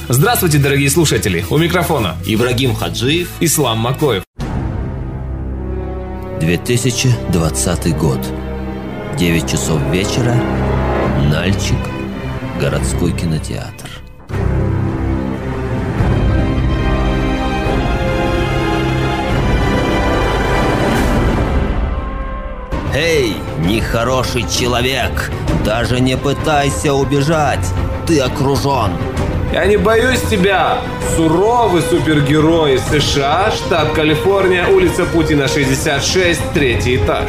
Здравствуйте, дорогие слушатели! У микрофона Ибрагим Хаджиев, Ислам Макоев. 2020 год. 9 часов вечера. Нальчик. Городской кинотеатр. Эй, нехороший человек! Даже не пытайся убежать! Ты окружен! Я не боюсь тебя! Суровый супергерой из США, штат Калифорния, улица Путина, 66, третий этаж.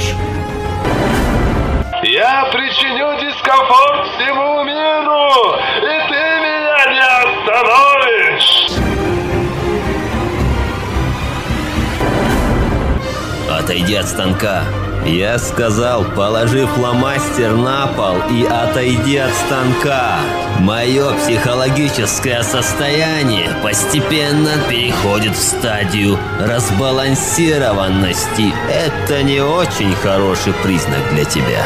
Я причиню дискомфорт всему миру, и ты меня не остановишь! Отойди от станка. Я сказал, положи фломастер на пол и отойди от станка. Мое психологическое состояние постепенно переходит в стадию разбалансированности. Это не очень хороший признак для тебя.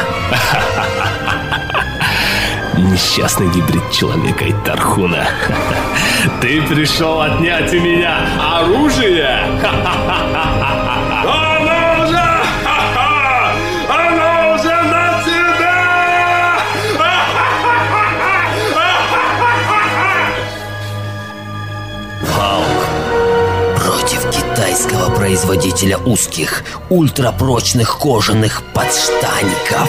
Несчастный гибрид человека и тархуна. Ты пришел отнять у меня оружие? Китайского производителя узких, ультрапрочных кожаных подштаников.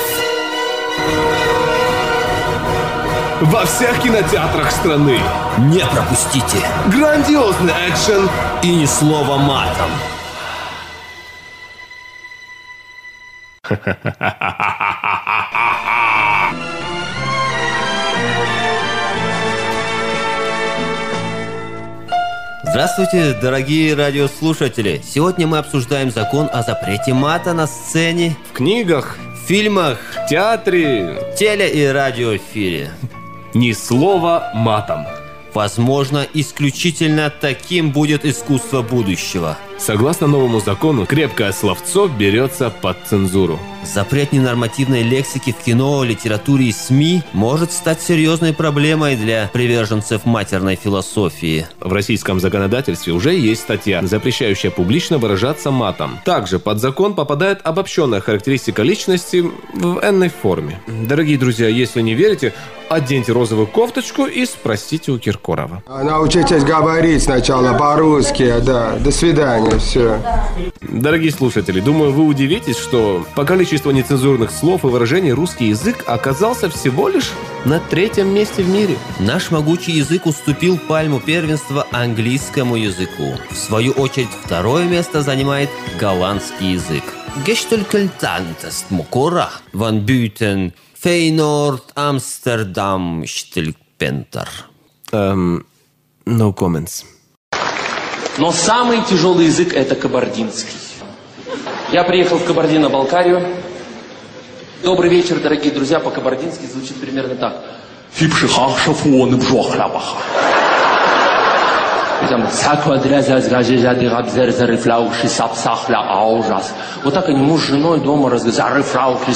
Во всех кинотеатрах страны. Не пропустите. Грандиозный экшен и ни слова матом. Здравствуйте, дорогие радиослушатели! Сегодня мы обсуждаем закон о запрете мата на сцене, в книгах, в фильмах, в театре, теле- и радиоэфире. Ни слова матом. Возможно, исключительно таким будет искусство будущего. Согласно новому закону, крепкое словцо берется под цензуру. Запрет ненормативной лексики в кино, литературе и СМИ может стать серьезной проблемой для приверженцев матерной философии. В российском законодательстве уже есть статья, запрещающая публично выражаться матом. Также под закон попадает обобщенная характеристика личности в энной форме. Дорогие друзья, если не верите, оденьте розовую кофточку и спросите у Киркорова. Научитесь говорить сначала по-русски, да. До свидания, все. Дорогие слушатели, думаю, вы удивитесь, что по количеству нецензурных слов и выражений русский язык оказался всего лишь на 3-м месте в мире. Наш могучий язык уступил пальму первенства английскому языку. В свою очередь, 2-е место занимает голландский язык. Gestelkeltantest Mokora, Van Buten, Feyenoord, Amsterdam, Штельпентер. No comments. Но самый тяжелый язык – это кабардинский. Я приехал в Кабардино-Балкарию. Добрый вечер, дорогие друзья. По-кабардински звучит примерно так. Вот так они муж с женой дома разговаривают.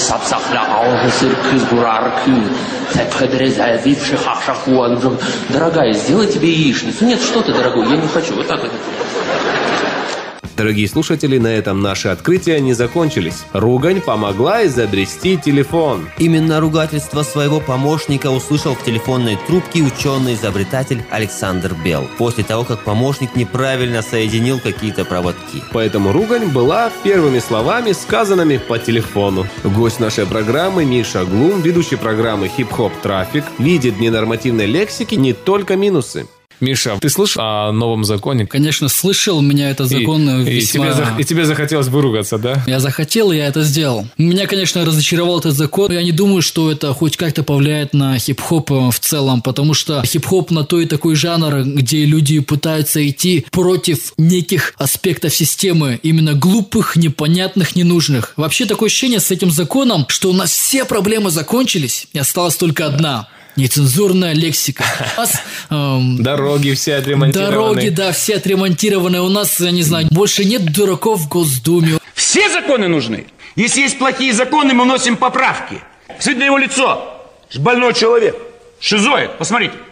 Дорогая, сделай тебе яичницу. Нет, что ты, дорогой, я не хочу. Вот так вот. Дорогие слушатели, на этом наши открытия не закончились. Ругань помогла изобрести телефон. Именно ругательство своего помощника услышал в телефонной трубке ученый-изобретатель Александр Белл, после того, как помощник неправильно соединил какие-то проводки. Поэтому ругань была первыми словами, сказанными по телефону. Гость нашей программы Миша Глум, ведущий программы «Хип-хоп Трафик», видит в ненормативной лексике не только минусы. Миша, ты слышал о новом законе? Конечно, слышал. Меня этот закон весьма... И тебе захотелось выругаться, да? Я захотел, и я это сделал. Меня, конечно, разочаровал этот закон. Я не думаю, что это хоть как-то повлияет на хип-хоп в целом, потому что хип-хоп на то и такой жанр, где люди пытаются идти против неких аспектов системы, именно глупых, непонятных, ненужных. Вообще такое ощущение с этим законом, что у нас все проблемы закончились, и осталась только одна – нецензурная лексика. У нас, дороги все отремонтированы. Дороги, да, все отремонтированы. У нас, я не знаю, больше нет дураков в Госдуме. Все законы нужны. Если есть плохие законы, мы вносим поправки. Посмотрите на его лицо. Больной человек. Шизоид. Посмотрите.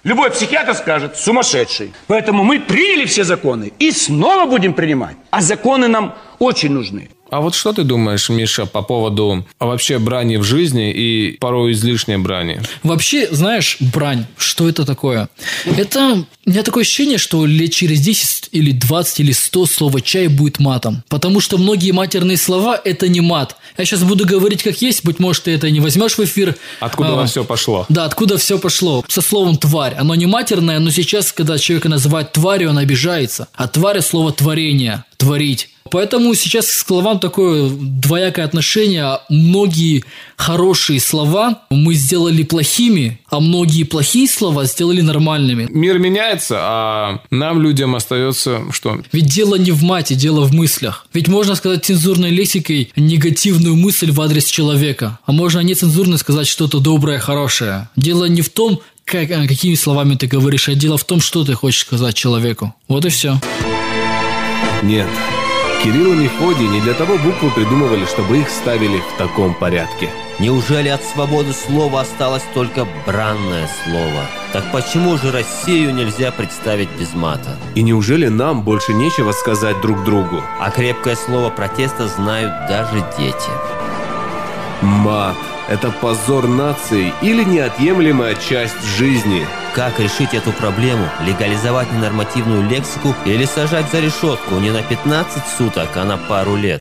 Любой психиатр скажет: сумасшедший. Поэтому мы приняли все законы и снова будем принимать. А законы нам очень нужны. А вот что ты думаешь, Миша, по поводу вообще брани в жизни и порой излишней брани? Вообще, знаешь, брань, что это такое? Это... У меня такое ощущение, что лет через 10 или 20 или 100 слово «чай» будет матом. Потому что многие матерные слова – это не мат. Я сейчас буду говорить как есть, быть может, ты это не возьмешь в эфир. Откуда все пошло? Да, откуда все пошло. Со словом «тварь». Оно не матерное, но сейчас, когда человека называют тварью, он обижается. А тварь – слово «творение», «творить». Поэтому сейчас к словам такое двоякое отношение. Многие хорошие слова мы сделали плохими, а многие плохие слова сделали нормальными. Мир меняется, а нам, людям, остается что? Ведь дело не в мате, дело в мыслях. Ведь можно сказать цензурной лексикой негативную мысль в адрес человека, а можно нецензурно сказать что-то доброе, хорошее. Дело не в том, какими словами ты говоришь, а дело в том, что ты хочешь сказать человеку. Вот и все. Нет. Кирилл и Мефодий не для того буквы придумывали, чтобы их ставили в таком порядке. Неужели от свободы слова осталось только бранное слово? Так почему же Россию нельзя представить без мата? И неужели нам больше нечего сказать друг другу? А крепкое слово протеста знают даже дети. Мат – это позор нации или неотъемлемая часть жизни? Как решить эту проблему? Легализовать ненормативную лексику или сажать за решетку не на 15 суток, а на пару лет?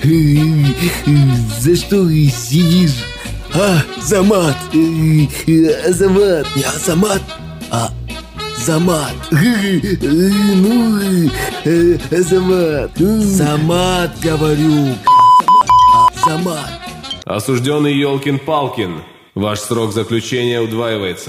За что сидишь? За мат. За мат. Не Азамат, а Замат. Азамат. Замат, говорю. Замат. Осужденный Ёлкин-Палкин, ваш срок заключения удваивается.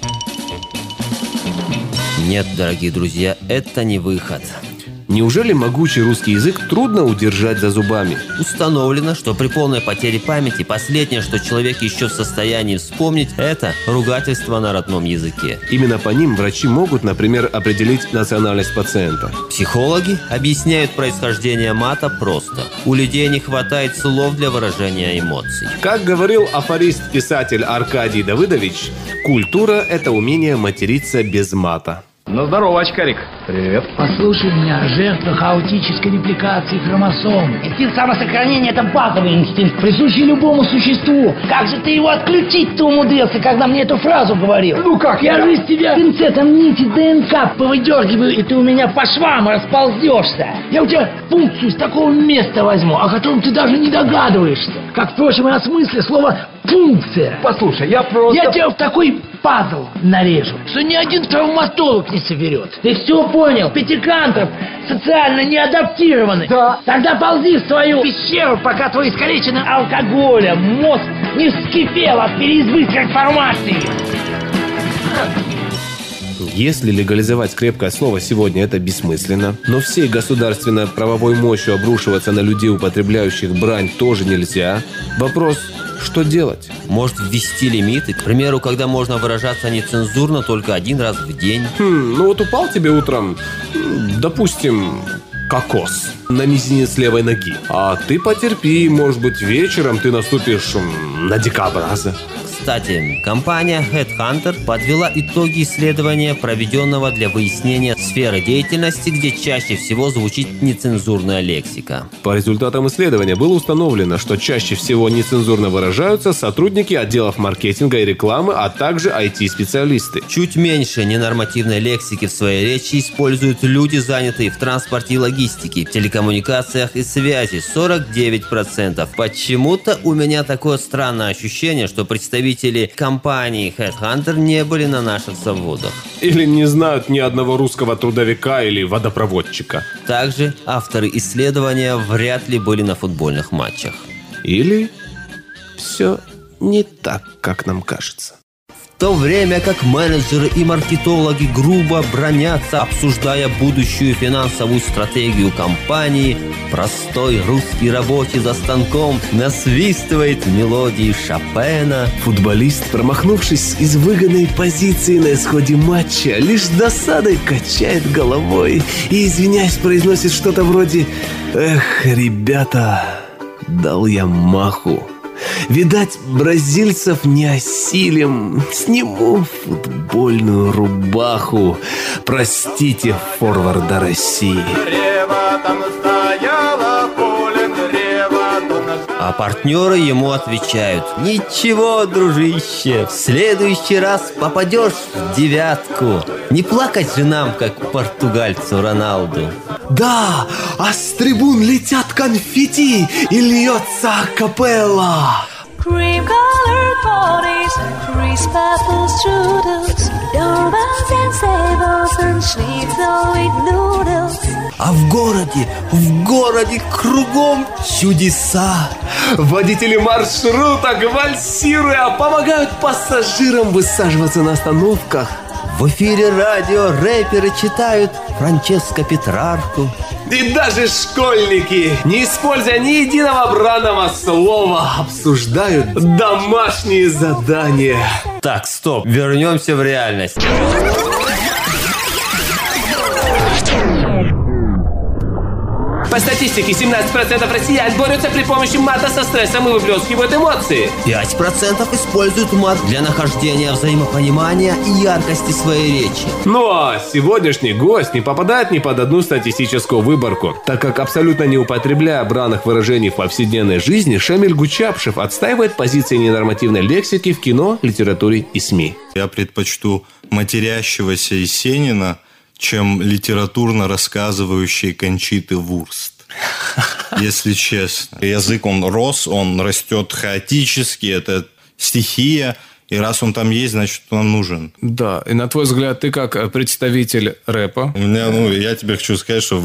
Нет, дорогие друзья, это не выход. Неужели могучий русский язык трудно удержать за зубами? Установлено, что при полной потере памяти последнее, что человек еще в состоянии вспомнить, это ругательство на родном языке. Именно по ним врачи могут, например, определить национальность пациента. Психологи объясняют происхождение мата просто. У людей не хватает слов для выражения эмоций. Как говорил афорист-писатель Аркадий Давыдович, культура – это умение материться без мата. Ну, здорово, очкарик. Привет. Послушай меня, жертва хаотической репликации хромосом. Инстинкт самосохранения – это базовый инстинкт, присущий любому существу. Как же ты его отключить-то умудрился, когда мне эту фразу говорил? Ну как? Я же из тебя пинцетом нити ДНК повыдергиваю, и ты у меня по швам расползешься. Я у тебя функцию с такого места возьму, о котором ты даже не догадываешься. Как, впрочем, и о смысле слова «функция». Послушай, я тебя в такой пазл нарежу, что ни один травматолог не соберет. Ты все понял? Пятикантроп социально не адаптированы. Да. Тогда ползи в свою пещеру, пока твой искалеченный алкоголем мозг не вскипел от переизбытка информации. Если легализовать крепкое слово сегодня, это бессмысленно, но всей государственно-правовой мощью обрушиваться на людей, употребляющих брань, тоже нельзя. Вопрос, что делать? Может, ввести лимиты? К примеру, когда можно выражаться нецензурно только один раз в день. Ну вот упал тебе утром, допустим, кокос на мизинец левой ноги. А ты потерпи, может быть, вечером ты наступишь на дикобраза. Кстати, компания HeadHunter подвела итоги исследования, проведенного для выяснения сферы деятельности, где чаще всего звучит нецензурная лексика. По результатам исследования было установлено, что чаще всего нецензурно выражаются сотрудники отделов маркетинга и рекламы, а также IT-специалисты. Чуть меньше ненормативной лексики в своей речи используют люди, занятые в транспорте и логистике, телекоммуникациях и связи – 49%. Почему-то у меня такое странное ощущение, что представители компании HeadHunter не были на наших заводах. Или не знают ни одного русского трудовика или водопроводчика. Также авторы исследования вряд ли были на футбольных матчах. Или все не так, как нам кажется. В то время как менеджеры и маркетологи грубо бранятся, обсуждая будущую финансовую стратегию компании, простой русский рабочий за станком насвистывает мелодии Шопена. Футболист, промахнувшись из выгодной позиции на исходе матча, лишь с досадой качает головой и, извиняясь, произносит что-то вроде «Эх, ребята, дал я маху». Видать, бразильцев не осилим. Сниму футбольную рубаху. Простите, форварда России. А партнеры ему отвечают: ничего, дружище, в следующий раз попадешь в девятку. Не плакать же нам, как португальцу Роналду. Да, а с трибун летят конфетти и льется акапелла. Cream-colored ponies, crisp apple strudels, doorbells and sables and schnitzel with noodles. А в городе кругом чудеса. Водители маршруток, вальсируя, помогают пассажирам высаживаться на остановках. В эфире радио рэперы читают Франческо Петрарку. И даже школьники, не используя ни единого бранного слова, обсуждают домашние задания. Так, стоп, вернемся в реальность. По статистике, 17% россиян борются при помощи мата со стрессом и выплескивают эмоции. 5% используют мат для нахождения взаимопонимания и яркости своей речи. Ну а сегодняшний гость не попадает ни под одну статистическую выборку, так как абсолютно не употребляя бранных выражений в повседневной жизни, Шамиль Гучапшев отстаивает позиции ненормативной лексики в кино, литературе и СМИ. Я предпочту матерящегося Есенина, чем литературно рассказывающие Кончиты Вурст. Если честно. Язык, он растет хаотически, это стихия, и раз он там есть, значит, он нужен. Да, и на твой взгляд, ты как представитель рэпа? У меня, я тебе хочу сказать, что в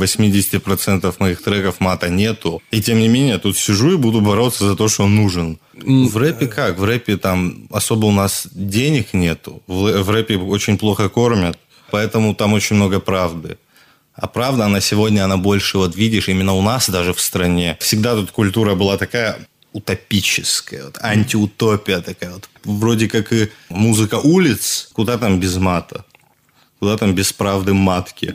80% моих треков мата нету, и тем не менее, тут сижу и буду бороться за то, что он нужен. В рэпе как? В рэпе там особо у нас денег нету, в рэпе очень плохо кормят. Поэтому там очень много правды. А правда, она сегодня, она больше, вот видишь, именно у нас даже в стране. Всегда тут культура была такая утопическая, вот, антиутопия такая. Вот. Вроде как и музыка улиц, куда там без мата? Куда там без правды матки?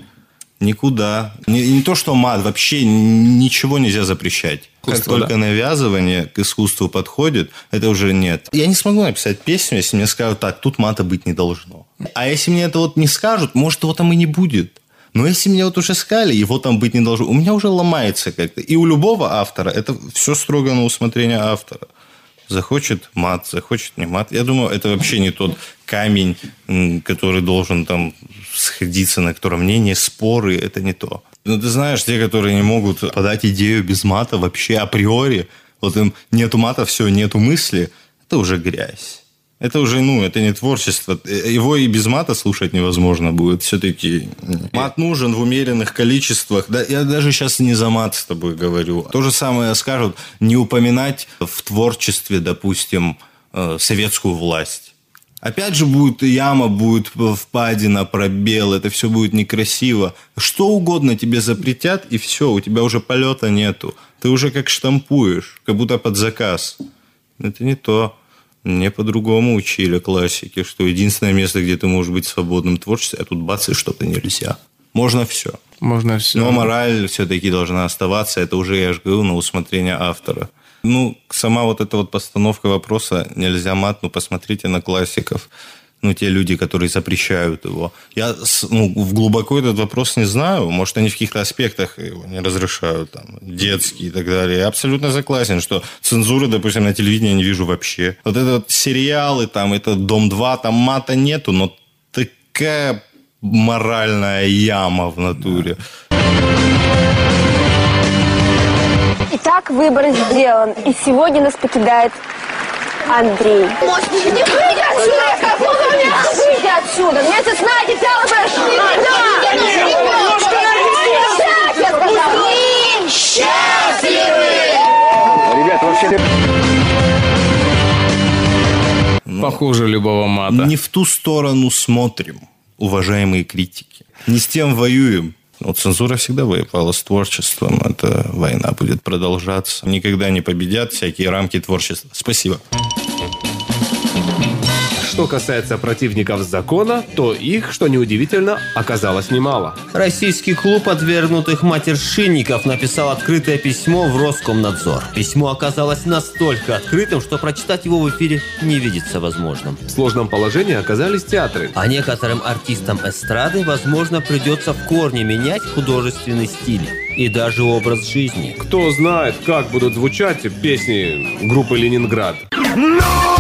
Никуда. Не то, что мат, вообще ничего нельзя запрещать. Как только навязывание к искусству подходит, это уже нет. Я не смогу написать песню, если мне скажут, так, тут мата быть не должно. А если мне это вот не скажут, может, его там и не будет. Но если меня вот уже сказали, его там быть не должно, у меня уже ломается как-то. И у любого автора это все строго на усмотрение автора. Захочет мат, захочет не мат. Я думаю, это вообще не тот камень, который должен там сходиться, на котором мнение, споры, это не то. Но ты знаешь, те, которые не могут подать идею без мата вообще априори, вот им нету мата, все, нету мысли, это уже грязь. Это уже, это не творчество. Его и без мата слушать невозможно будет. Все-таки мат нужен в умеренных количествах. Да, я даже сейчас не за мат с тобой говорю. То же самое скажут, не упоминать в творчестве, допустим, советскую власть. Опять же будет яма, будет впадина, пробел. Это все будет некрасиво. Что угодно тебе запретят, и все, у тебя уже полета нету. Ты уже как штампуешь, как будто под заказ. Это не то. Мне по-другому учили классики, что единственное место, где ты можешь быть свободным творчеством, а тут бац, и что-то нельзя. Можно все. Можно все. Но мораль все-таки должна оставаться. Это уже, я же говорю, на усмотрение автора. Сама вот эта вот постановка вопроса, нельзя мат, посмотрите на классиков. Те люди, которые запрещают его. Я глубоко этот вопрос не знаю. Может, они в каких-то аспектах его не разрешают, там, детские и так далее. Я абсолютно согласен, что цензуры, допустим, на телевидении я не вижу вообще. Вот это вот сериалы, там, это «Дом-2», там мата нету, но такая моральная яма в натуре. Итак, выбор сделан. И сегодня нас покидает Андрей. Не выйди отсюда, я сказал, выйди отсюда. Мне сейчас знаете, Ребята, вообще... Похуже любого мата. Не в ту сторону смотрим, уважаемые критики. Не с тем воюем. Цензура всегда воевала с творчеством. Эта война будет продолжаться. Никогда не победят всякие рамки творчества. Спасибо. что касается противников закона, то их, что неудивительно, оказалось немало. Российский клуб отвергнутых матершинников написал открытое письмо в Роскомнадзор. Письмо оказалось настолько открытым, что прочитать его в эфире не видится возможным. В сложном положении оказались театры. А некоторым артистам эстрады, возможно, придется в корне менять художественный стиль и даже образ жизни. Кто знает, как будут звучать песни группы «Ленинград». Ну,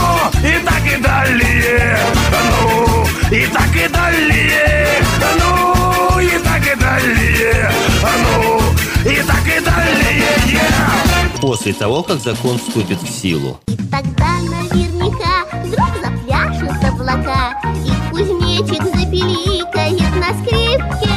и так и далее. Ну, и так и далее. Ну, и так и далее. Ну, и так и далее. После того, как закон вступит в силу. Тогда наверняка вдруг запляшут облака, и кузнечик запеликает на скрипке.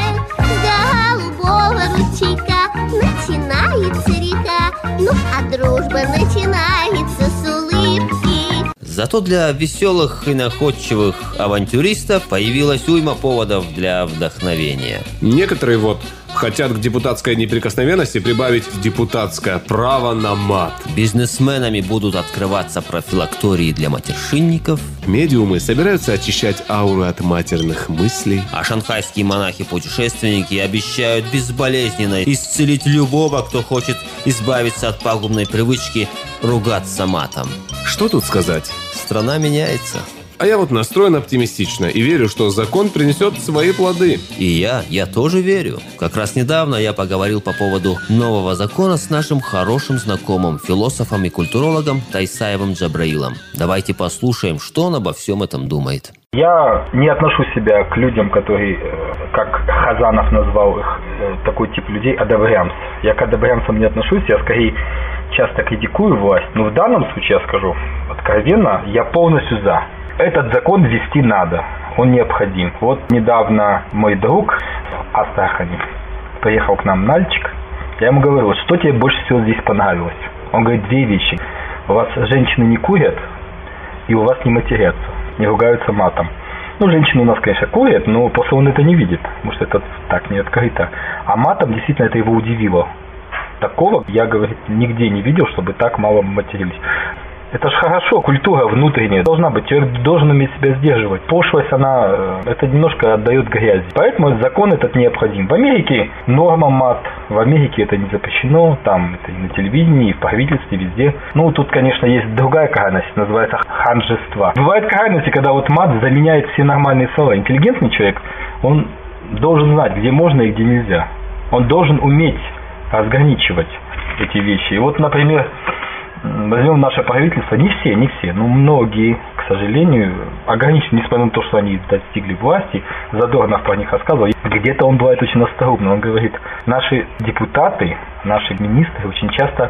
С голубого ручейка начинается река, ну а дружба начинается с улыбки. Зато для веселых и находчивых авантюристов появилась уйма поводов для вдохновения. Некоторые хотят к депутатской неприкосновенности прибавить депутатское право на мат. Бизнесменами будут открываться профилактории для матершинников. Медиумы собираются очищать ауру от матерных мыслей. А шанхайские монахи-путешественники обещают безболезненно исцелить любого, кто хочет избавиться от пагубной привычки ругаться матом. Что тут сказать? Страна меняется. А я настроен оптимистично и верю, что закон принесет свои плоды. И я тоже верю. Как раз недавно я поговорил по поводу нового закона с нашим хорошим знакомым, философом и культурологом Тайсаевым Джабраилом. Давайте послушаем, что он обо всем этом думает. Я не отношу себя к людям, которые, как Хазанов назвал их, такой тип людей, адабрямс. Я к адабрямсам не отношусь, я скорее часто критикую власть. Но в данном случае я скажу откровенно, я полностью за. Этот закон ввести надо, он необходим. Вот недавно мой друг Астрахани приехал к нам в Нальчик. Я ему говорю, что тебе больше всего здесь понравилось? Он говорит, две вещи. У вас женщины не курят, и у вас не матерятся, не ругаются матом. Ну, женщины у нас, конечно, курят, но просто он это не видит, потому что это так не открыто. А матом действительно это его удивило. Такого я, говорит, нигде не видел, чтобы так мало матерились. Это ж хорошо, культура внутренняя должна быть, человек должен уметь себя сдерживать. Пошлость, это немножко отдает грязи. Поэтому закон этот необходим. В Америке норма мат, в Америке это не запрещено, там это и на телевидении, и в правительстве, везде. Ну, тут, конечно, есть другая крайность, называется ханжество. Бывают крайности, когда мат заменяет все нормальные слова. Интеллигентный человек, он должен знать, где можно и где нельзя. Он должен уметь разграничивать эти вещи. И например, возьмем наше правительство, не все, но многие, к сожалению, ограничены, несмотря на то, что они достигли власти. Задорнов про них рассказывал. Где-то он бывает очень остроумный. Он говорит, наши депутаты, наши министры очень часто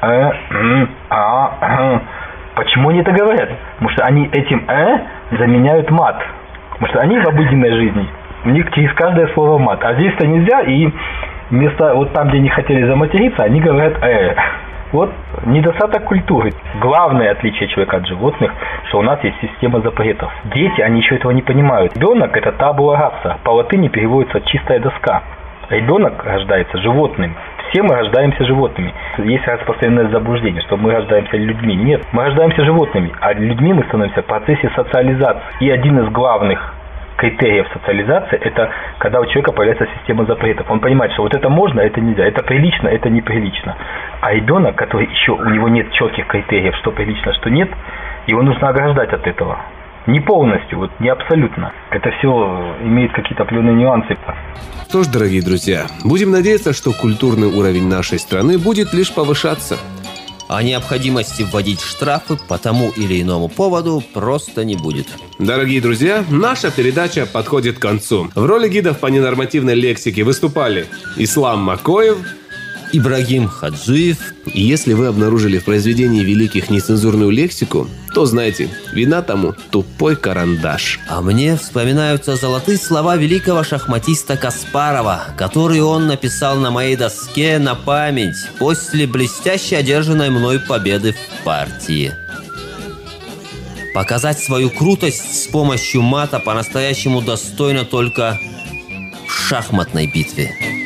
почему они это говорят? Потому что они этим заменяют мат. Потому что они в обыденной жизни, у них через каждое слово мат. А здесь-то нельзя, и вместо там, где они хотели заматериться, они говорят недостаток культуры. Главное отличие человека от животных, что у нас есть система запретов. Дети, они еще этого не понимают. Ребенок – это табула раса. По латыни переводится «чистая доска». Ребенок рождается животным. Все мы рождаемся животными. Есть распространенное заблуждение, что мы рождаемся людьми. Нет, мы рождаемся животными, а людьми мы становимся в процессе социализации. И один из главных критериев социализации – это когда у человека появляется система запретов. Он понимает, что это можно, это нельзя, это прилично, это неприлично. А ребенок, который еще, у него нет четких критериев, что прилично, что нет, его нужно ограждать от этого. Не полностью, не абсолютно. Это все имеет какие-то определенные нюансы. Что ж, дорогие друзья, будем надеяться, что культурный уровень нашей страны будет лишь повышаться. О необходимости вводить штрафы по тому или иному поводу просто не будет. Дорогие друзья, наша передача подходит к концу. В роли гидов по ненормативной лексике выступали Ислам Макоев, Ибрагим Хаджиев. И если вы обнаружили в произведении великих нецензурную лексику, то знайте, вина тому тупой карандаш. А мне вспоминаются золотые слова великого шахматиста Каспарова, которые он написал на моей доске на память после блестяще одержанной мной победы в партии. Показать свою крутость с помощью мата по-настоящему достойно только в шахматной битве.